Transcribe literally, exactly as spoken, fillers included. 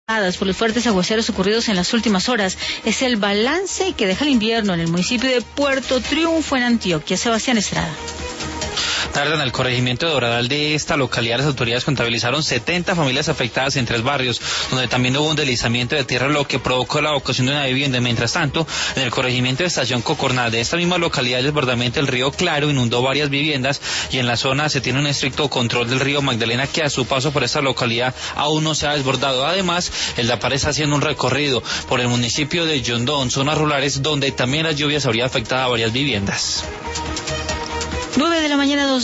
por los fuertes aguaceros ocurridos en las últimas horas. Es el balance que deja el invierno en el municipio de Puerto Triunfo, en Antioquia. Sebastián Estrada. Tarde en el corregimiento de Doradal de esta localidad, las autoridades contabilizaron setenta familias afectadas en tres barrios, donde también hubo un deslizamiento de tierra, lo que provocó la evacuación de una vivienda. Mientras tanto, en el corregimiento de Estación Cocorná de esta misma localidad, el desbordamiento del río Claro inundó varias viviendas y en la zona se tiene un estricto control del río Magdalena, que a su paso por esta localidad aún no se ha desbordado. Además, el DAPAR está haciendo un recorrido por el municipio de Yondón, zonas rurales donde también las lluvias habrían afectado a varias viviendas. nueve de la mañana, dos